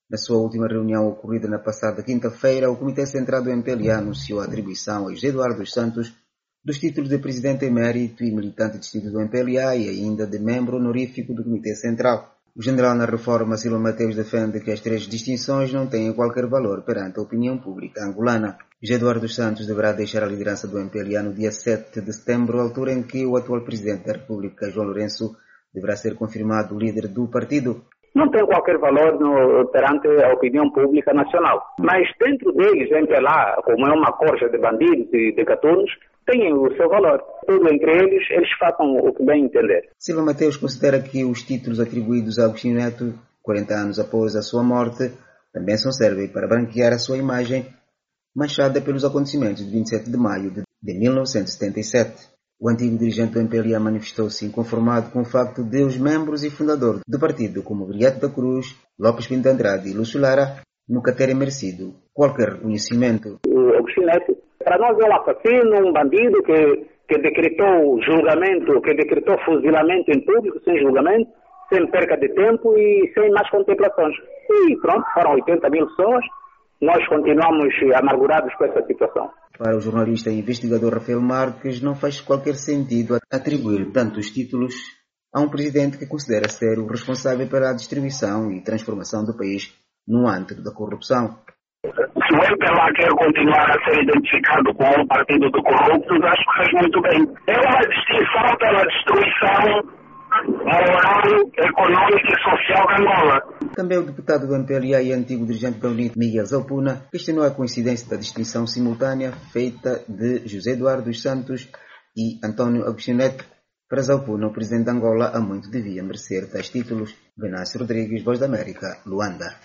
Na sua última reunião ocorrida na passada quinta-feira, o Comitê Central do MPLA anunciou a atribuição a José Eduardo dos Santos dos títulos de Presidente Emérito e Militante Distinto do MPLA e ainda de membro honorífico do Comitê Central. O general na reforma, Silva Mateus, defende que as três distinções não têm qualquer valor perante a opinião pública angolana. José Eduardo dos Santos deverá deixar a liderança do MPLA no dia 7 de setembro, altura em que o atual Presidente da República, João Lourenço, deverá ser confirmado líder do partido. Não tem qualquer valor perante a opinião pública nacional. Mas dentro deles, MPLA, como é uma corja de bandidos e de gatunos, tem o seu valor. Tudo entre eles façam o que bem entender. Silva Mateus considera que os títulos atribuídos a Agostinho Neto, 40 anos após a sua morte, também só servem para branquear a sua imagem manchada pelos acontecimentos de 27 de maio de 1977. O antigo dirigente do MPLA manifestou-se inconformado com o facto de os membros e fundadores do partido, como Viriato da Cruz, Lopes Pinto Andrade e Lúcio Lara, nunca terem merecido qualquer reconhecimento. O Agostinho Neto, para nós, é um assassino, um bandido que decretou julgamento, que decretou fuzilamento em público, sem julgamento, sem perca de tempo e sem mais contemplações. E pronto, foram 80 mil pessoas. Nós continuamos amargurados com essa situação. Para o jornalista e investigador Rafael Marques, não faz qualquer sentido atribuir tantos títulos a um presidente que considera ser o responsável pela distribuição e transformação do país no antro da corrupção. Se o MPLA quer continuar a ser identificado como um partido de corruptos, acho que faz muito bem. É uma distinção pela destruição moral, econômica e social de Angola. Também o deputado do MPLA e antigo dirigente da UNIT, Miguel Zalpuna, questionou a coincidência da distinção simultânea feita de José Eduardo dos Santos e António Agostinho Neto. Para Zalpuna, o presidente de Angola há muito devia merecer tais títulos. Venâncio Rodrigues, Voz da América, Luanda.